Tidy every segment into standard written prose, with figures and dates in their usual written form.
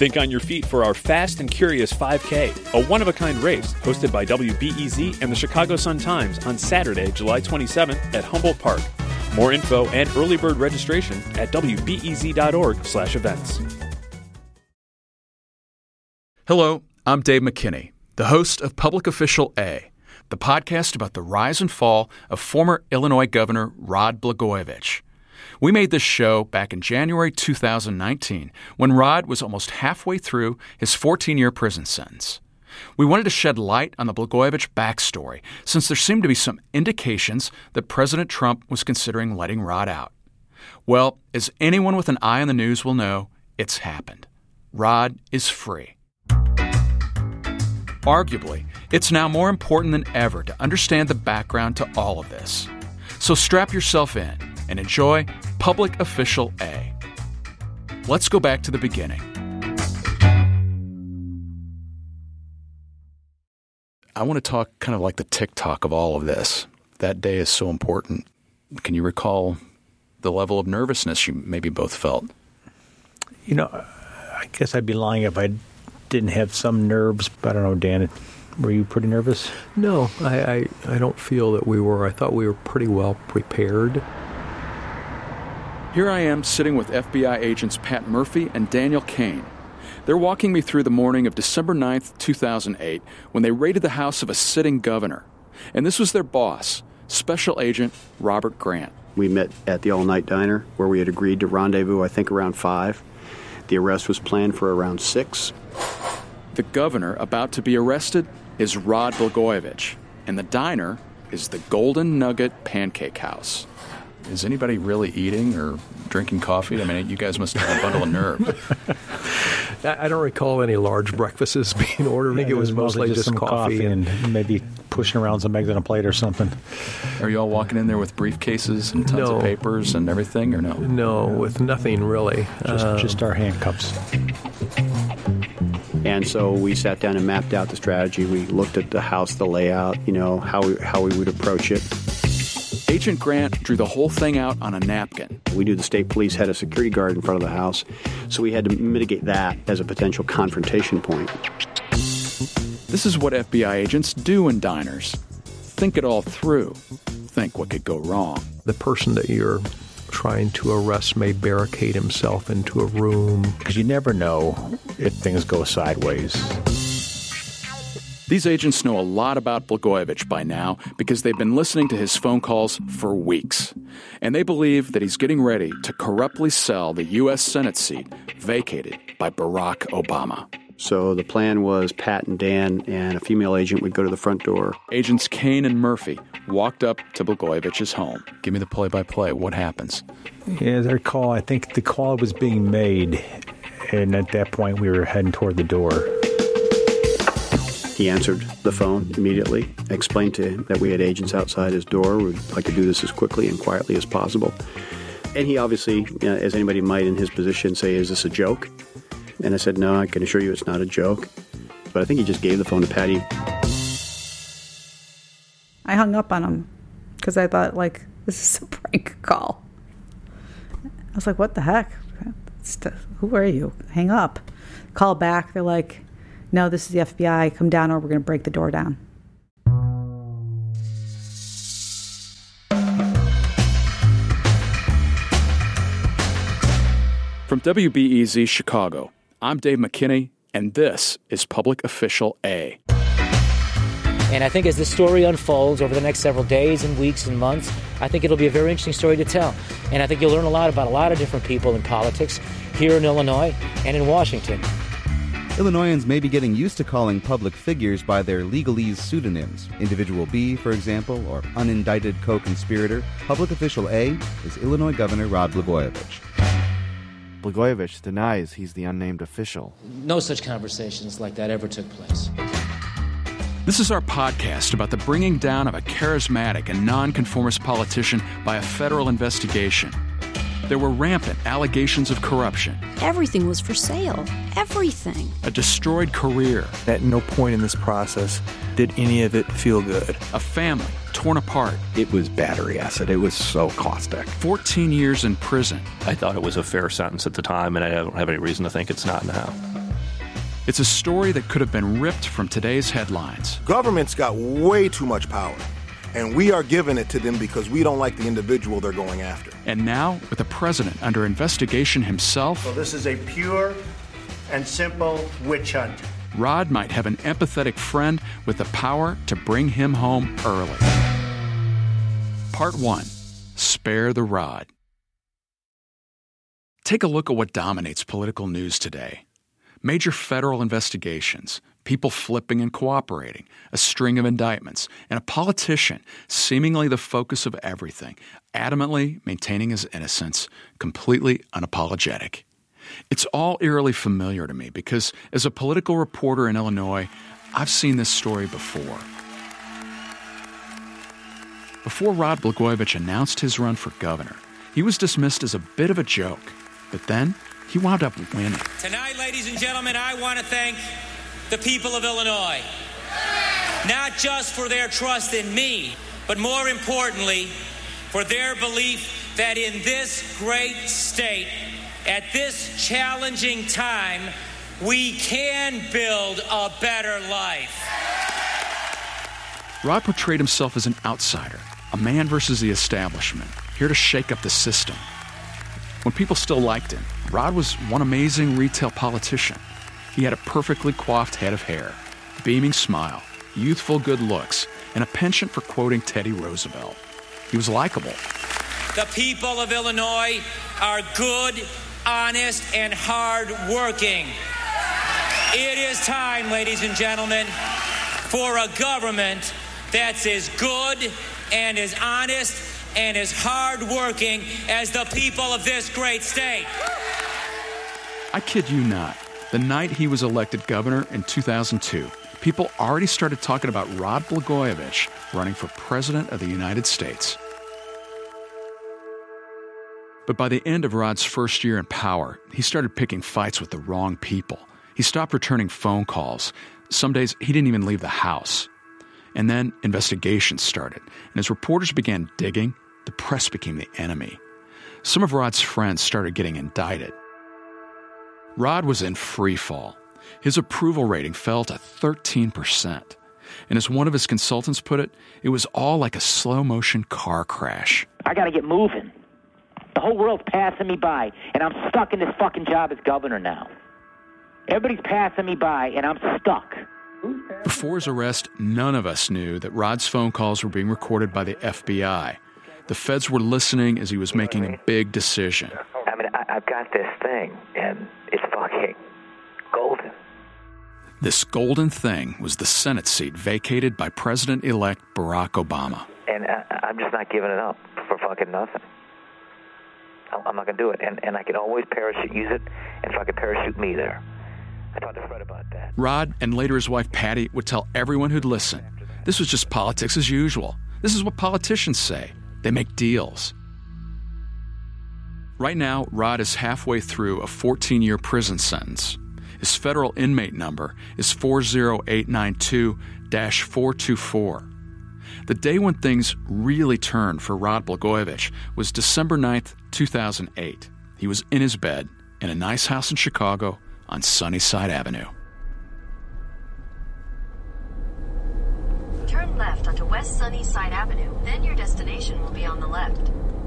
Think on your feet for our Fast and Curious 5K, a one-of-a-kind race hosted by WBEZ and the Chicago Sun-Times on Saturday, July 27th at Humboldt Park. More info and early bird registration at wbez.org/events. Hello, I'm Dave McKinney, the host of Public Official A, the podcast about the rise and fall of former Illinois Governor Rod Blagojevich. We made this show back in January 2019 when Rod was almost halfway through his 14-year prison sentence. We wanted to shed light on the Blagojevich backstory since there seemed to be some indications that President Trump was considering letting Rod out. Well, as anyone with an eye on the news will know, it's happened. Rod is free. Arguably, it's now more important than ever to understand the background to all of this. So strap yourself in and enjoy Public Official A. Let's go back to the beginning. I want to talk kind of like the tick-tock of all of this. That day is so important. Can you recall the level of nervousness you maybe both felt? You know, I guess I'd be lying if I didn't have some nerves. But I don't know, Dan, were you pretty nervous? No, I don't feel that we were. I thought we were pretty well prepared. Here I am sitting with FBI agents Pat Murphy and Daniel Kane. They're walking me through the morning of December 9th, 2008, when they raided the house of a sitting governor. And this was their boss, Special Agent Robert Grant. We met at the all-night diner where we had agreed to rendezvous, I think, around 5. The arrest was planned for around 6. The governor about to be arrested is Rod Blagojevich, and the diner is the Golden Nugget Pancake House. Is anybody really eating or drinking coffee? I mean, you guys must have a bundle of nerve. I don't recall any large breakfasts being ordered. I think it was mostly just some coffee and maybe pushing around some eggs on a plate or something. Are you all walking in there with briefcases and tons of papers and everything, or no? No, with nothing really. Just our handcuffs. And so we sat down and mapped out the strategy. We looked at the house, the layout, you know, how we would approach it. Agent Grant drew the whole thing out on a napkin. We knew the state police had a security guard in front of the house, so we had to mitigate that as a potential confrontation point. This is what FBI agents do in diners. Think it all through. Think what could go wrong. The person that you're trying to arrest may barricade himself into a room. Because you never know if things go sideways. These agents know a lot about Blagojevich by now because they've been listening to his phone calls for weeks. And they believe that he's getting ready to corruptly sell the U.S. Senate seat vacated by Barack Obama. So the plan was Pat and Dan and a female agent would go to the front door. Agents Kane and Murphy walked up to Blagojevich's home. Give me the play-by-play. What happens? Yeah, as I recall, I think the call was being made, and at that point we were heading toward the door. He answered the phone immediately, explained to him that we had agents outside his door. We'd like to do this as quickly and quietly as possible. And he obviously, as anybody might in his position, say, is this a joke? And I said, no, I can assure you it's not a joke. But I think he just gave the phone to Patty. I hung up on him because I thought, like, this is a prank call. I was like, what the heck? Who are you? Hang up. Call back. They're like, no, this is the FBI. Come down or we're going to break the door down. From WBEZ Chicago, I'm Dave McKinney, and this is Public Official A. And I think as this story unfolds over the next several days and weeks and months, I think it'll be a very interesting story to tell. And I think you'll learn a lot about a lot of different people in politics here in Illinois and in Washington. Illinoisans may be getting used to calling public figures by their legalese pseudonyms. Individual B, for example, or unindicted co-conspirator. Public Official A is Illinois Governor Rod Blagojevich. Blagojevich denies he's the unnamed official. No such conversations like that ever took place. This is our podcast about the bringing down of a charismatic and nonconformist politician by a federal investigation. There were rampant allegations of corruption. Everything was for sale. Everything. A destroyed career. At no point in this process did any of it feel good. A family torn apart. It was battery acid. It was so caustic. 14 years in prison. I thought it was a fair sentence at the time, and I don't have any reason to think it's not now. It's a story that could have been ripped from today's headlines. Government's got way too much power, and we are giving it to them because we don't like the individual they're going after. And now, with the president under investigation himself... So this is a pure and simple witch hunt. Rod might have an empathetic friend with the power to bring him home early. Part 1. Spare the Rod. Take a look at what dominates political news today. Major federal investigations, people flipping and cooperating, a string of indictments, and a politician, seemingly the focus of everything, adamantly maintaining his innocence, completely unapologetic. It's all eerily familiar to me because, as a political reporter in Illinois, I've seen this story before. Before Rod Blagojevich announced his run for governor, he was dismissed as a bit of a joke. But then, he wound up winning. Tonight, ladies and gentlemen, I want to thank the people of Illinois, not just for their trust in me, but more importantly, for their belief that in this great state, at this challenging time, we can build a better life. Rod portrayed himself as an outsider, a man versus the establishment, here to shake up the system. When people still liked him, Rod was one amazing retail politician. He had a perfectly coiffed head of hair, beaming smile, youthful good looks, and a penchant for quoting Teddy Roosevelt. He was likable. The people of Illinois are good, honest, and hard-working. It is time, ladies and gentlemen, for a government that's as good and as honest and as hard-working as the people of this great state. I kid you not. The night he was elected governor in 2002, people already started talking about Rod Blagojevich running for president of the United States. But by the end of Rod's first year in power, he started picking fights with the wrong people. He stopped returning phone calls. Some days, he didn't even leave the house. And then investigations started, and as reporters began digging, the press became the enemy. Some of Rod's friends started getting indicted. Rod was in free fall. His approval rating fell to 13%. And as one of his consultants put it, it was all like a slow-motion car crash. I got to get moving. The whole world's passing me by, and I'm stuck in this fucking job as governor now. Everybody's passing me by, and I'm stuck. Before his arrest, none of us knew that Rod's phone calls were being recorded by the FBI. The feds were listening as he was making a big decision. I mean, I've got this thing, and it's fucking golden. This golden thing was the Senate seat vacated by President-elect Barack Obama. And I'm just not giving it up for fucking nothing. I'm not going to do it. And I can always use it, and fucking parachute me there. I talked to Fred about that. Rod and later his wife Patty would tell everyone who'd listen, this was just politics as usual. This is what politicians say. They make deals. Right now, Rod is halfway through a 14-year prison sentence. His federal inmate number is 40892-424. The day when things really turned for Rod Blagojevich was December 9th, 2008. He was in his bed in a nice house in Chicago on Sunnyside Avenue. Turn left onto West Sunnyside Avenue, then your destination will be on the left.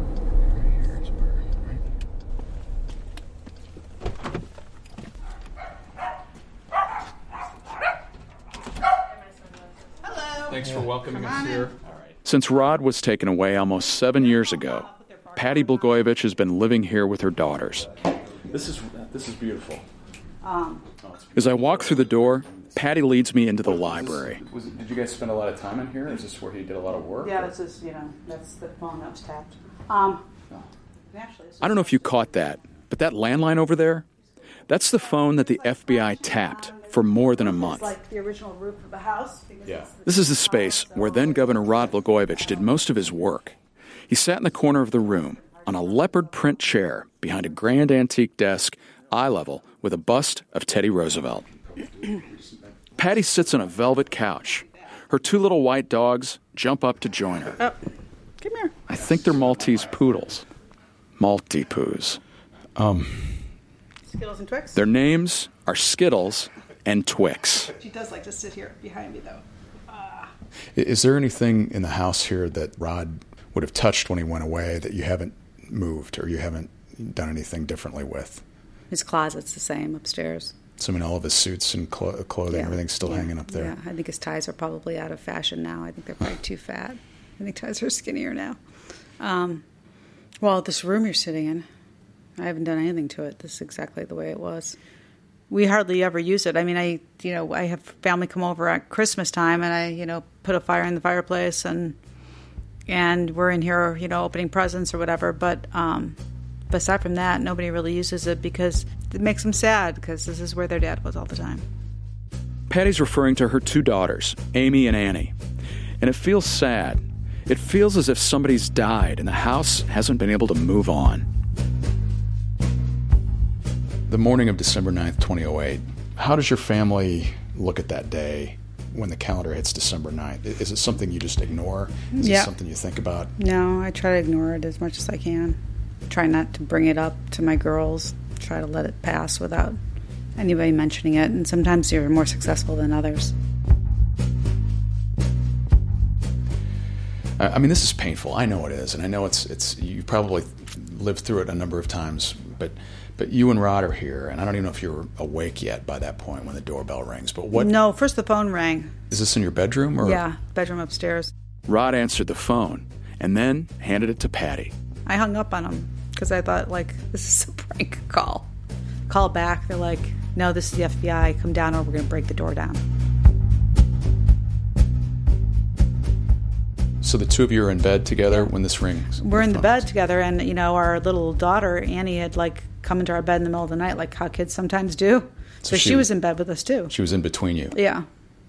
Thanks for welcoming us here. Since Rod was taken away almost 7 years ago, Patty Blagojevich has been living here with her daughters. This is beautiful. As I walk through the door, Patty leads me into the library. Did you guys spend a lot of time in here? Is this where he did a lot of work? Yeah, this is, that's the phone that was tapped. I don't know if you caught that, but that landline over there, that's the phone that the FBI tapped for more than a month. It's like the original roof of the house. This is the space where then Governor Rod Blagojevich did most of his work. He sat in the corner of the room on a leopard print chair behind a grand antique desk, eye level, with a bust of Teddy Roosevelt. Patty sits on a velvet couch. Her two little white dogs jump up to join her. Oh, come here. I think they're Maltese poodles. Maltipoo's. Skittles and Twix? Their names are Skittles and Twix. She does like to sit here behind me, though. Is there anything in the house here that Rod would have touched when he went away that you haven't moved or you haven't done anything differently with? His closet's the same upstairs. So, I mean, all of his suits and clothing, everything's still hanging up there. Yeah, I think his ties are probably out of fashion now. I think they're probably too fat. I think ties are skinnier now. Well, this room you're sitting in, I haven't done anything to it. This is exactly the way it was. We hardly ever use it. I mean, I have family come over at Christmas time, and I, put a fire in the fireplace, and we're in here, opening presents or whatever. But aside from that, nobody really uses it because it makes them sad because this is where their dad was all the time. Patty's referring to her two daughters, Amy and Annie. And it feels sad. It feels as if somebody's died and the house hasn't been able to move on. The morning of December 9th, 2008, how does your family look at that day when the calendar hits December 9th? Is it something you just ignore? Is it something you think about? No, I try to ignore it as much as I can. Try not to bring it up to my girls. Try to let it pass without anybody mentioning it. And sometimes you're more successful than others. I mean, this is painful. I know it is, and I know it's. You probably lived through it a number of times, but you and Rod are here, and I don't even know if you're awake yet by that point when the doorbell rings. But what? No, first the phone rang. Is this in your bedroom or? Yeah, bedroom upstairs. Rod answered the phone and then handed it to Patty. I hung up on him because I thought, this is a prank call. Call back. They're like, no, this is the FBI. Come down or we're going to break the door down. So the two of you are in bed together when this rings? We're in the bed together, and, our little daughter, Annie, had, come into our bed in the middle of the night, like how kids sometimes do. So she was in bed with us, too. She was in between you? Yeah.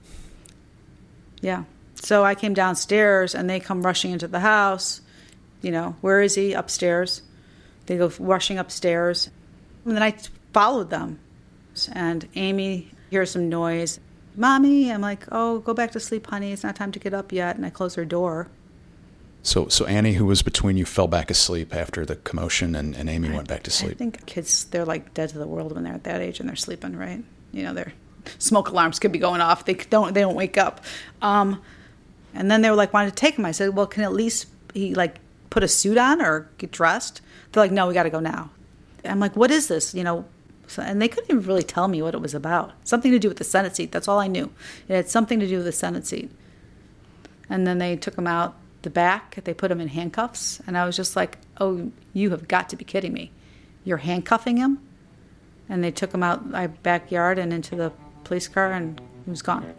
Yeah. So I came downstairs, and they come rushing into the house. Where is he? Upstairs. They go rushing upstairs. And then I followed them. And Amy hears some noise. Mommy, I'm like, oh, go back to sleep, honey. It's not time to get up yet. And I close her door. So Annie, who was between you, fell back asleep after the commotion, and Amy went back to sleep. I think kids, they're dead to the world when they're at that age and they're sleeping, right? Their smoke alarms could be going off. They don't wake up. And then they were wanted to take him. I said, well, can at least he put a suit on or get dressed? They're like, no, we got to go now. I'm like, what is this? And they couldn't even really tell me what it was about. Something to do with the Senate seat. That's all I knew. It had something to do with the Senate seat. And then they took him out the back. They put him in handcuffs. And I was just like, oh, you have got to be kidding me. You're handcuffing him? And they took him out my backyard and into the police car, and he was gone.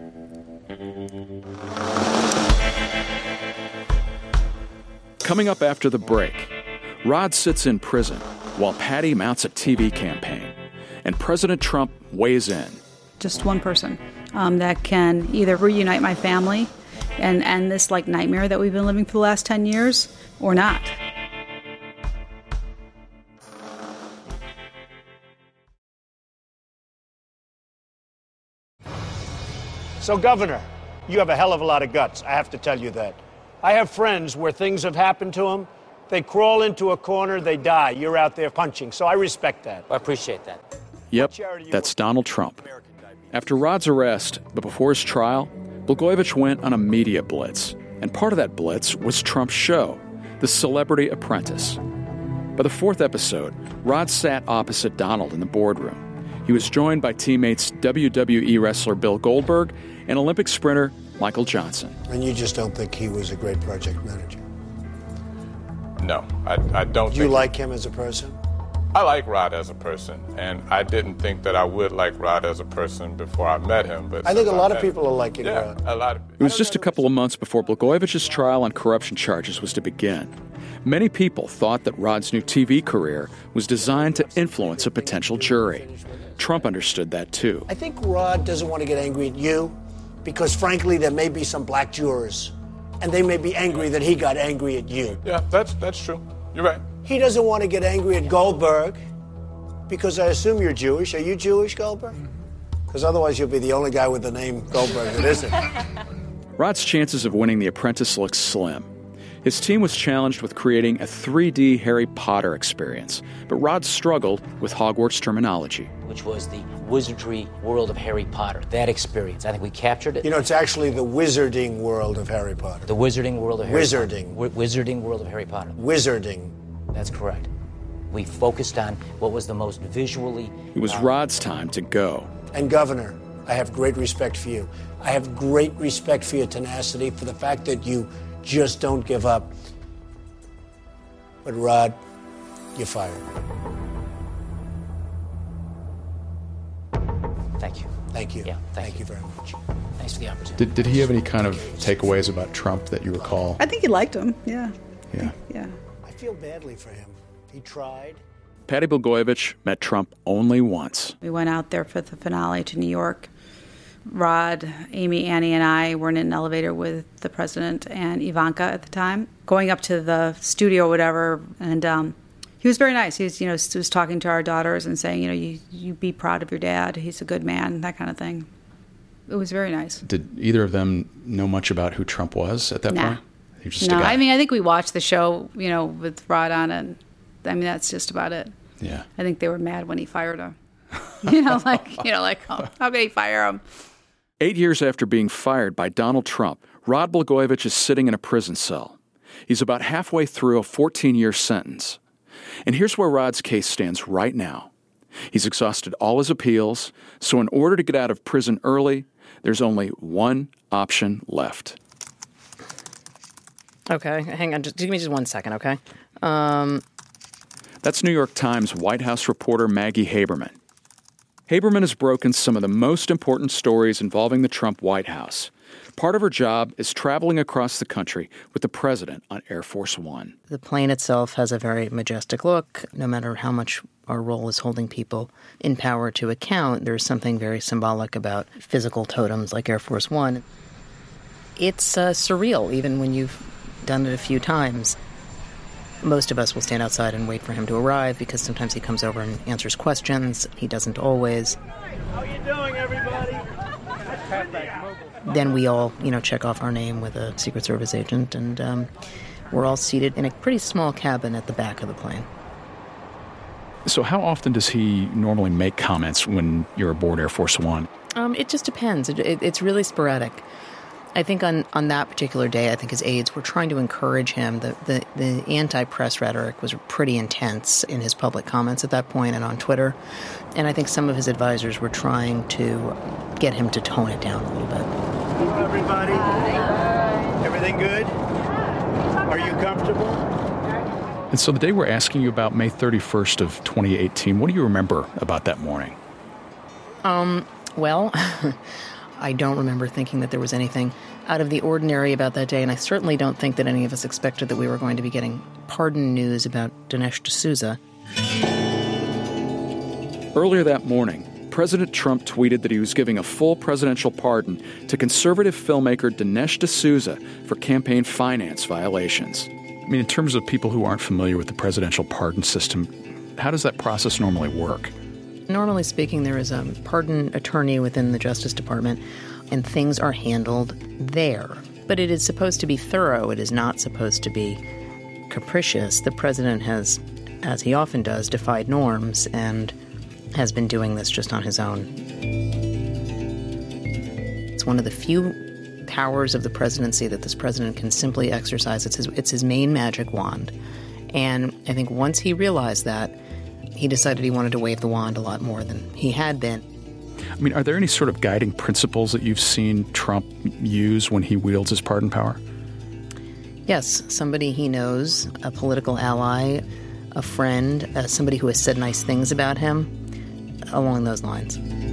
Coming up after the break, Rod sits in prison while Patty mounts a TV campaign. And President Trump weighs in. Just one person that can either reunite my family and end this nightmare that we've been living for the last 10 years or not. So, Governor, you have a hell of a lot of guts. I have to tell you that. I have friends where things have happened to them. They crawl into a corner, they die. You're out there punching. So I respect that. I appreciate that. Yep, that's Donald Trump. After Rod's arrest, but before his trial, Blagojevich went on a media blitz. And part of that blitz was Trump's show, The Celebrity Apprentice. By the fourth episode, Rod sat opposite Donald in the boardroom. He was joined by teammates WWE wrestler Bill Goldberg and Olympic sprinter Michael Johnson. And you just don't think he was a great project manager? No, I don't. Do you like him as a person? I like Rod as a person, and I didn't think that I would like Rod as a person before I met him. But I think a lot of people are liking Rod. A lot of. It was just a couple of months before Blagojevich's trial on corruption charges was to begin. Many people thought that Rod's new TV career was designed to influence a potential jury. Trump understood that too. I think Rod doesn't want to get angry at you because, frankly, there may be some black jurors, and they may be angry that he got angry at you. Yeah, that's true. You're right. He doesn't want to get angry at Goldberg because I assume you're Jewish. Are you Jewish, Goldberg? Because otherwise you'll be the only guy with the name Goldberg that isn't. Rod's chances of winning The Apprentice look slim. His team was challenged with creating a 3D Harry Potter experience, but Rod struggled with Hogwarts terminology. Which was the wizardry world of Harry Potter. That experience. I think we captured it. You know, it's actually the wizarding world of Harry Potter. The wizarding world of Harry Wizarding. Potter. Wizarding world of Harry Potter. Wizarding. That's correct. We focused on what was the most visually... It was Rod's time to go. And Governor, I have great respect for you. I have great respect for your tenacity, for the fact that you just don't give up. But Rod, you're fired. Thank you. Thank you. Yeah, thank you very much. Thanks for the opportunity. Did he have any kind of takeaways about Trump that you recall? I think he liked him. Yeah. Yeah. I feel badly for him. He tried. Patty Blagojevich met Trump only once. We went out there for the finale to New York. Rod, Amy, Annie, and I were in an elevator with the president and Ivanka at the time, going up to the studio or whatever. And he was very nice. He was, was talking to our daughters and saying, you be proud of your dad. He's a good man, that kind of thing. It was very nice. Did either of them know much about who Trump was at that point? He was just a guy. I mean, I think we watched the show, with Rod on it. I mean, that's just about it. Yeah. I think they were mad when he fired him. How could he fire him? 8 years after being fired by Donald Trump, Rod Blagojevich is sitting in a prison cell. He's about halfway through a 14-year sentence. And here's where Rod's case stands right now. He's exhausted all his appeals, so in order to get out of prison early, there's only one option left. Okay, hang on. Just give me 1 second, okay? That's New York Times White House reporter Maggie Haberman. Haberman has broken some of the most important stories involving the Trump White House. Part of her job is traveling across the country with the president on Air Force One. The plane itself has a very majestic look. No matter how much our role is holding people in power to account, there's something very symbolic about physical totems like Air Force One. It's surreal, even when you've done it a few times. Most of us will stand outside and wait for him to arrive because sometimes he comes over and answers questions. He doesn't always. How you doing, everybody? Then we all, check off our name with a Secret Service agent, and we're all seated in a pretty small cabin at the back of the plane. So how often does he normally make comments when you're aboard Air Force One? It just depends. It's really sporadic. I think on that particular day, I think his aides were trying to encourage him. The anti-press rhetoric was pretty intense in his public comments at that point and on Twitter. And I think some of his advisors were trying to get him to tone it down a little bit. Hello, everybody. Hi. Everything good? Are you comfortable? And so the day we're asking you about, May 31st of 2018, what do you remember about that morning? Well... I don't remember thinking that there was anything out of the ordinary about that day, and I certainly don't think that any of us expected that we were going to be getting pardon news about Dinesh D'Souza. Earlier that morning, President Trump tweeted that he was giving a full presidential pardon to conservative filmmaker Dinesh D'Souza for campaign finance violations. I mean, in terms of people who aren't familiar with the presidential pardon system, how does that process normally work? Normally speaking, there is a pardon attorney within the Justice Department, and things are handled there. But it is supposed to be thorough. It is not supposed to be capricious. The president has, as he often does, defied norms and has been doing this just on his own. It's one of the few powers of the presidency that this president can simply exercise. It's his main magic wand. And I think once he realized that, he decided he wanted to wave the wand a lot more than he had been. I mean, are there any sort of guiding principles that you've seen Trump use when he wields his pardon power? Yes, somebody he knows, a political ally, a friend, somebody who has said nice things about him, along those lines.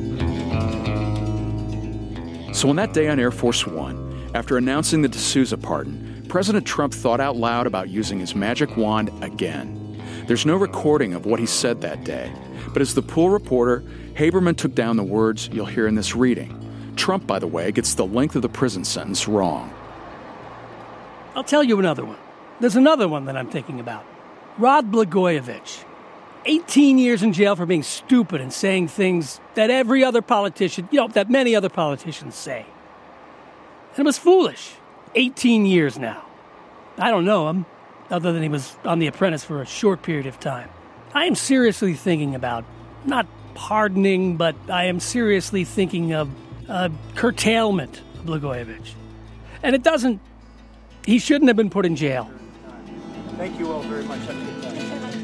So on that day on Air Force One, after announcing the D'Souza pardon, President Trump thought out loud about using his magic wand again. There's no recording of what he said that day, but as the pool reporter, Haberman took down the words you'll hear in this reading. Trump, by the way, gets the length of the prison sentence wrong. I'll tell you another one. There's another one that I'm thinking about. Rod Blagojevich. 18 years in jail for being stupid and saying things that every other politician, that many other politicians say. And it was foolish. 18 years now. I don't know him, other than he was on The Apprentice for a short period of time. I am seriously thinking about, not pardoning, but I am seriously thinking of curtailment of Blagojevich. And he shouldn't have been put in jail. Thank you all very much. Have a good time.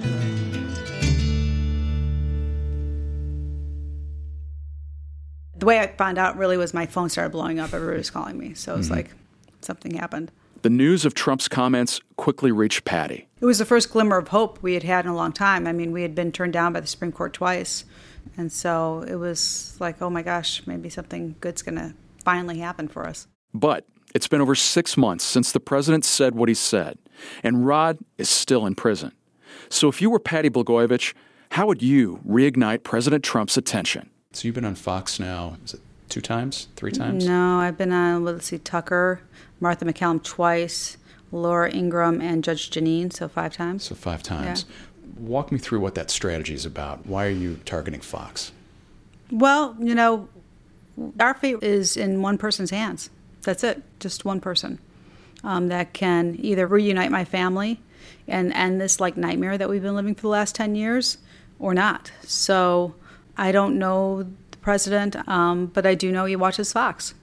The way I found out really was my phone started blowing up. Everybody was calling me. So it was like something happened. The news of Trump's comments quickly reached Patty. It was the first glimmer of hope we had had in a long time. I mean, we had been turned down by the Supreme Court twice. And so it was like, oh my gosh, maybe something good's going to finally happen for us. But it's been over 6 months since the president said what he said, and Rod is still in prison. So if you were Patty Blagojevich, how would you reignite President Trump's attention? So you've been on Fox now, is it 2 times, 3 times? No, I've been on, Tucker, Martha McCallum twice, Laura Ingraham, and Judge Jeanine, so 5 times. So 5 times. Yeah. Walk me through what that strategy is about. Why are you targeting Fox? Well, our fate is in one person's hands. That's it, just one person that can either reunite my family and end this nightmare that we've been living for the last 10 years or not. So I don't know the president, but I do know he watches Fox.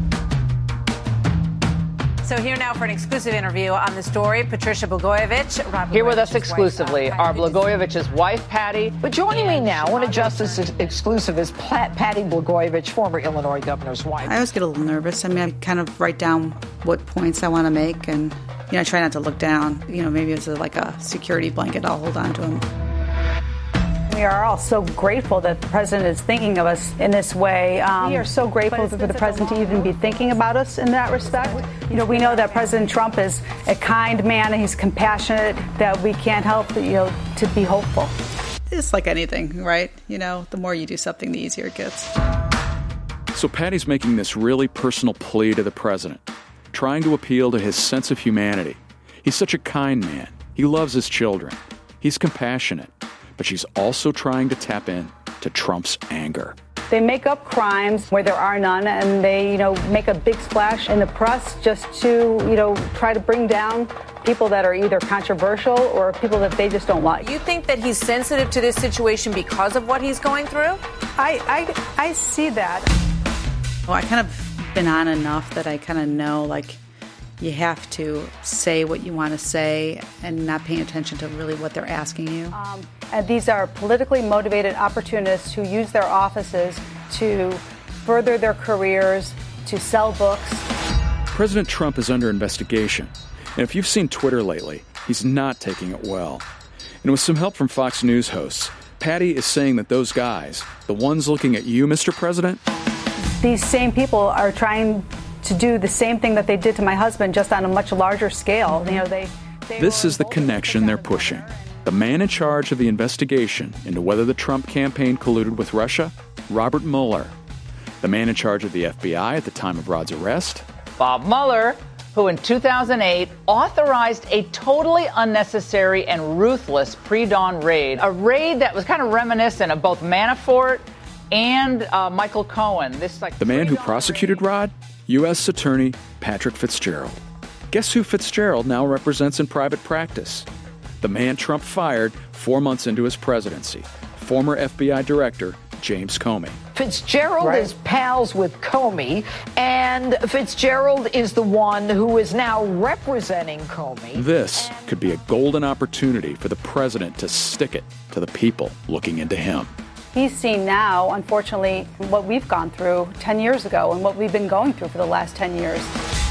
So here now for an exclusive interview on the story, Patricia Blagojevich. Here with us exclusively are Blagojevich's wife, Patty. But joining me now, one of Justice exclusive is Patty Blagojevich, former Illinois governor's wife. I always get a little nervous. I mean, I kind of write down what points I want to make, and I try not to look down. Maybe it's like a security blanket. I'll hold on to them. We are all so grateful that the president is thinking of us in this way. We are so grateful for the president to even be thinking about us in that respect. We know that President Trump is a kind man and he's compassionate, that we can't help, to be hopeful. It's like anything, right? The more you do something, the easier it gets. So Patty's making this really personal plea to the president, trying to appeal to his sense of humanity. He's such a kind man. He loves his children. He's compassionate. But she's also trying to tap in to Trump's anger. They make up crimes where there are none, and they, make a big splash in the press just to, try to bring down people that are either controversial or people that they just don't like. You think that he's sensitive to this situation because of what he's going through? I see that. Well, I kind of been on enough that I kind of know, you have to say what you want to say and not paying attention to really what they're asking you. And these are politically motivated opportunists who use their offices to further their careers, to sell books. President Trump is under investigation. And if you've seen Twitter lately, he's not taking it well. And with some help from Fox News hosts, Patty is saying that those guys, the ones looking at you, Mr. President, these same people are trying to do the same thing that they did to my husband, just on a much larger scale. This is the connection they're pushing. The man in charge of the investigation into whether the Trump campaign colluded with Russia, Robert Mueller. The man in charge of the FBI at the time of Rod's arrest, Bob Mueller, who in 2008 authorized a totally unnecessary and ruthless pre-dawn raid. A raid that was kind of reminiscent of both Manafort and Michael Cohen. The man who prosecuted Rod? U.S. Attorney Patrick Fitzgerald. Guess who Fitzgerald now represents in private practice? The man Trump fired 4 months into his presidency, former FBI Director James Comey. Fitzgerald is pals with Comey, and Fitzgerald is the one who is now representing Comey. This could be a golden opportunity for the president to stick it to the people looking into him. He's seen now, unfortunately, what we've gone through 10 years ago and what we've been going through for the last 10 years.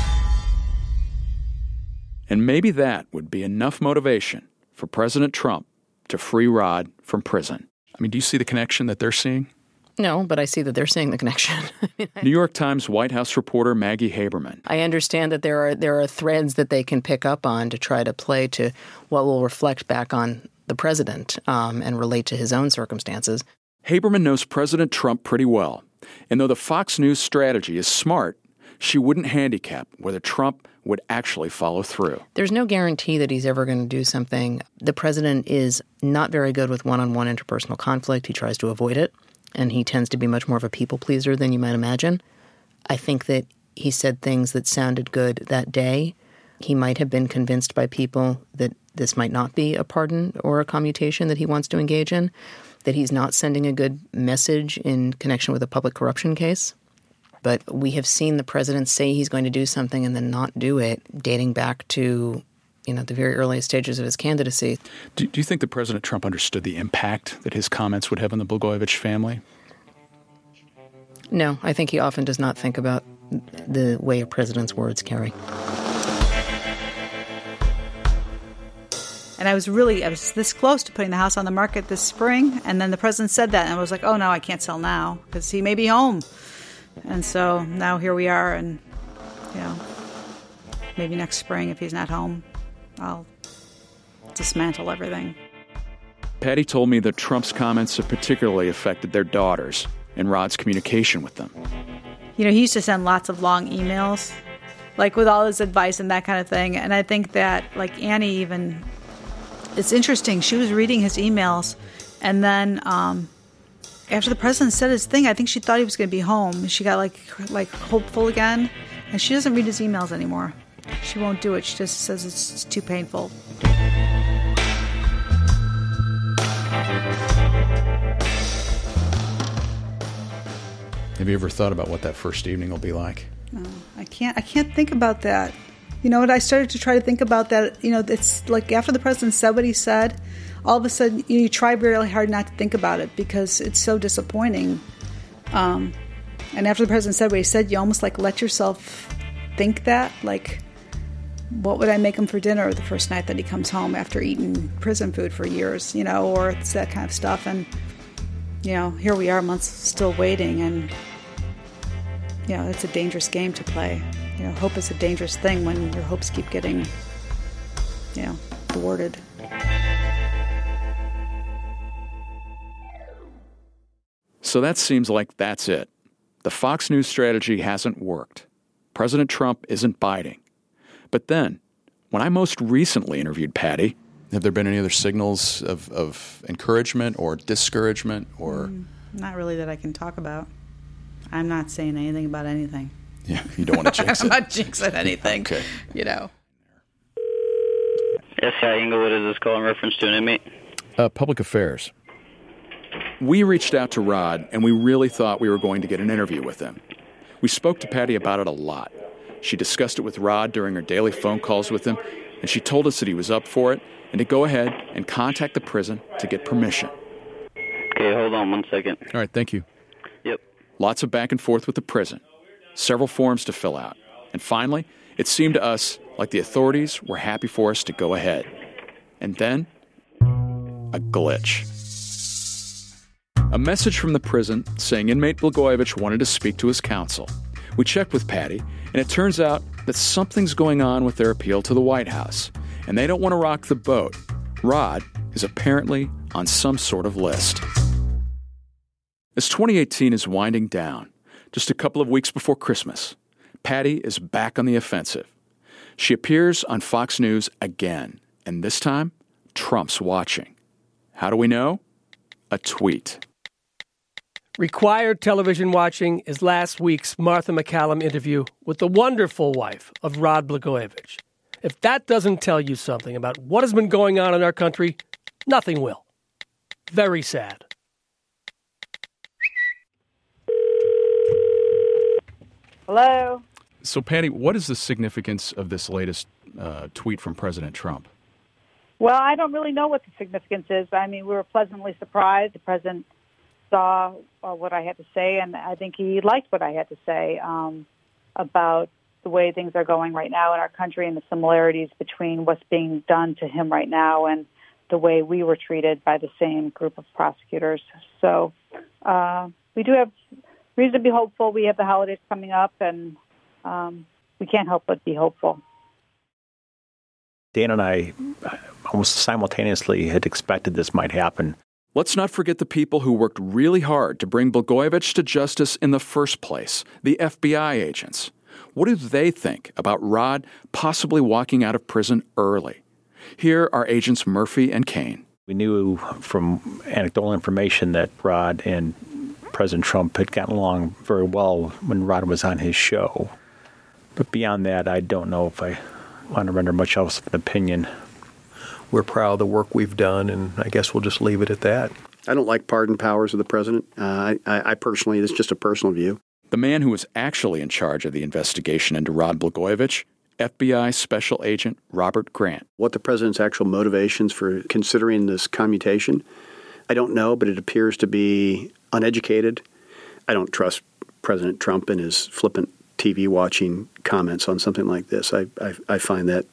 And maybe that would be enough motivation for President Trump to free Rod from prison. I mean, do you see the connection that they're seeing? No, but I see that they're seeing the connection. New York Times White House reporter Maggie Haberman. I understand that there are threads that they can pick up on to try to play to what will reflect back on the president and relate to his own circumstances. Haberman knows President Trump pretty well, and though the Fox News strategy is smart, she wouldn't handicap whether Trump would actually follow through. There's no guarantee that he's ever going to do something. The president is not very good with one-on-one interpersonal conflict. He tries to avoid it, and he tends to be much more of a people pleaser than you might imagine. I think that he said things that sounded good that day. He might have been convinced by people that this might not be a pardon or a commutation that he wants to engage in, that he's not sending a good message in connection with a public corruption case. But we have seen the president say he's going to do something and then not do it, dating back to, the very earliest stages of his candidacy. Do you think that President Trump understood the impact that his comments would have on the Blagojevich family? No, I think he often does not think about the way a president's words carry. And I was this close to putting the house on the market this spring, and then the president said that, and I was like, oh, no, I can't sell now, because he may be home. And so now here we are, and, maybe next spring, if he's not home, I'll dismantle everything. Patty told me that Trump's comments have particularly affected their daughters and Rod's communication with them. He used to send lots of long emails, like with all his advice and that kind of thing. And I think that, like Annie even, it's interesting, she was reading his emails, and then after the president said his thing, I think she thought he was going to be home. She got like hopeful again, and she doesn't read his emails anymore. She won't do it. She just says it's too painful. Have you ever thought about what that first evening will be like? No, I can't think about that. You know what? I started to try to think about that. It's like after the president said what he said, all of a sudden you try really hard not to think about it because it's so disappointing. And after the president said what he said, you almost like let yourself think that, like, what would I make him for dinner the first night that he comes home after eating prison food for years, or it's that kind of stuff. And, here we are months still waiting, and, it's a dangerous game to play. Hope is a dangerous thing when your hopes keep getting, thwarted. So that seems like that's it. The Fox News strategy hasn't worked. President Trump isn't biting. But then, when I most recently interviewed Patty, have there been any other signals of encouragement or discouragement or? Not really that I can talk about. I'm not saying anything about anything. Yeah, you don't want to jinx it. I'm not jinxing anything. Okay. Yes, hi, Inglewood. Is this call in reference to an inmate? Public Affairs. We reached out to Rod, and we really thought we were going to get an interview with him. We spoke to Patty about it a lot. She discussed it with Rod during her daily phone calls with him, and she told us that he was up for it and to go ahead and contact the prison to get permission. Okay, hold on 1 second. All right, thank you. Yep. Lots of back and forth with the prison, several forms to fill out, and finally, it seemed to us like the authorities were happy for us to go ahead. And then, a glitch. A message from the prison saying inmate Blagojevich wanted to speak to his counsel. We checked with Patty, and it turns out that something's going on with their appeal to the White House, and they don't want to rock the boat. Rod is apparently on some sort of list. As 2018 is winding down, just a couple of weeks before Christmas, Patty is back on the offensive. She appears on Fox News again, and this time, Trump's watching. How do we know? A tweet. Required television watching is last week's Martha MacCallum interview with the wonderful wife of Rod Blagojevich. If that doesn't tell you something about what has been going on in our country, nothing will. Very sad. Hello? So, Patty, what is the significance of this latest tweet from President Trump? Well, I don't really know what the significance is. I mean, we were pleasantly surprised. The president saw what I had to say, and I think he liked what I had to say about the way things are going right now in our country and the similarities between what's being done to him right now and the way we were treated by the same group of prosecutors. So we do have reason to be hopeful. We have the holidays coming up, and we can't help but be hopeful. Dan and I almost simultaneously had expected this might happen. Let's not forget the people who worked really hard to bring Blagojevich to justice in the first place, the FBI agents. What do they think about Rod possibly walking out of prison early? Here are Agents Murphy and Kane. We knew from anecdotal information that Rod and President Trump had gotten along very well when Rod was on his show. But beyond that, I don't know if I want to render much else of an opinion. We're proud of the work we've done, and I guess we'll just leave it at that. I don't like pardon powers of the president. I personally, this is just a personal view. The man who was actually in charge of the investigation into Rod Blagojevich, FBI Special Agent Robert Grant. What the president's actual motivations for considering this commutation, I don't know, but it appears to be uneducated. I don't trust President Trump and his flippant TV watching comments on something like this. I find that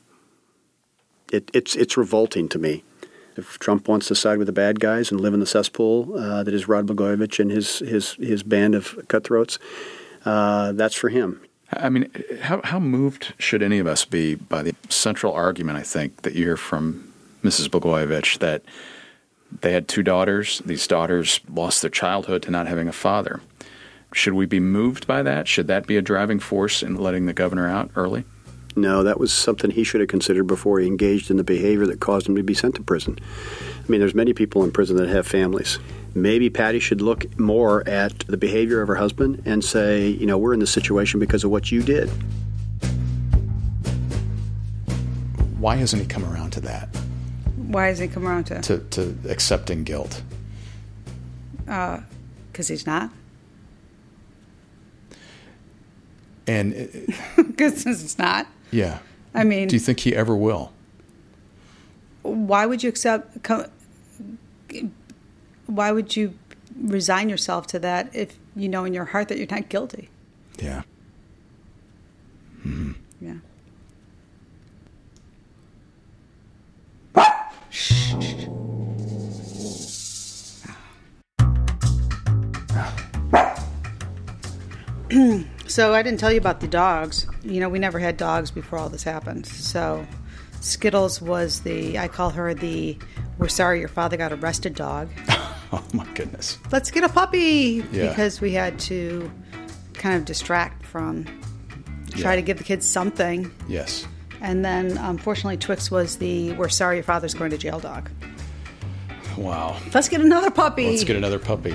it's revolting to me. If Trump wants to side with the bad guys and live in the cesspool that is Rod Blagojevich and his band of cutthroats, that's for him. I mean, how moved should any of us be by the central argument, I think, that you hear from Mrs. Blagojevich, that they had 2 daughters. These daughters lost their childhood to not having a father. Should we be moved by that? Should that be a driving force in letting the governor out early? No, that was something he should have considered before he engaged in the behavior that caused him to be sent to prison. I mean, there's many people in prison that have families. Maybe Patty should look more at the behavior of her husband and say, you know, we're in this situation because of what you did. Why hasn't he come around to that? Why hasn't he come around to accepting guilt? Because he's not. And because it's not. Yeah. I mean, do you think he ever will? Why would you why would you resign yourself to that if you know in your heart that you're not guilty? Yeah. Mm-hmm. Yeah. So I didn't tell you about the dogs. You know, we never had dogs before all this happened. So Skittles was I call her the "we're sorry your father got arrested" dog. Oh my goodness. Let's get a puppy. Yeah. Because we had to kind of distract from try to give the kids something. Yes. And then unfortunately Twix was the "we're sorry your father's going to jail" dog. Wow. Let's get another puppy. Let's get another puppy.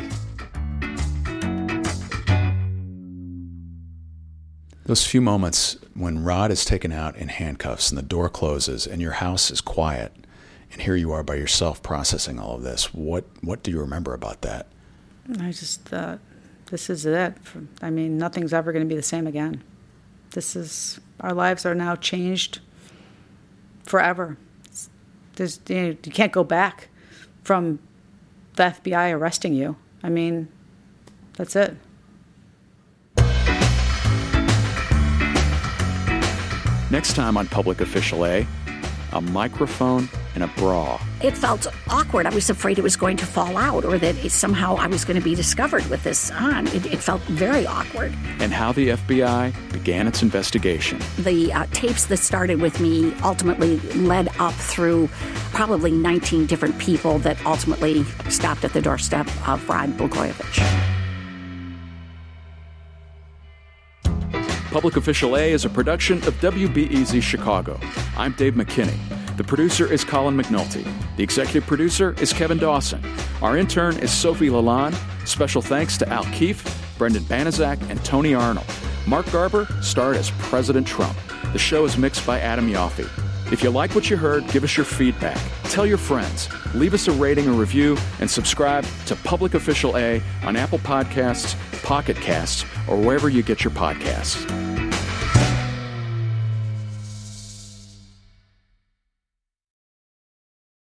Those few moments when Rod is taken out in handcuffs and the door closes and your house is quiet and here you are by yourself processing all of this, what do you remember about that? I just thought, this is it. I mean, nothing's ever going to be the same again. Our lives are now changed forever. You can't go back from the FBI arresting you. I mean, that's it. Next time on Public Official A, a microphone and a bra. It felt awkward. I was afraid it was going to fall out or that somehow I was going to be discovered with this on. It felt very awkward. And how the FBI began its investigation. The tapes that started with me ultimately led up through probably 19 different people that ultimately stopped at the doorstep of Rod Blagojevich. Public Official A is a production of WBEZ Chicago. I'm Dave McKinney. The producer is Colin McNulty. The executive producer is Kevin Dawson. Our intern is Sophie Lalonde. Special thanks to Al Keefe, Brendan Banaszak, and Tony Arnold. Mark Garber starred as President Trump. The show is mixed by Adam Yoffe. If you like what you heard, give us your feedback. Tell your friends. Leave us a rating or review, and subscribe to Public Official A on Apple Podcasts, Pocket Casts, or wherever you get your podcasts.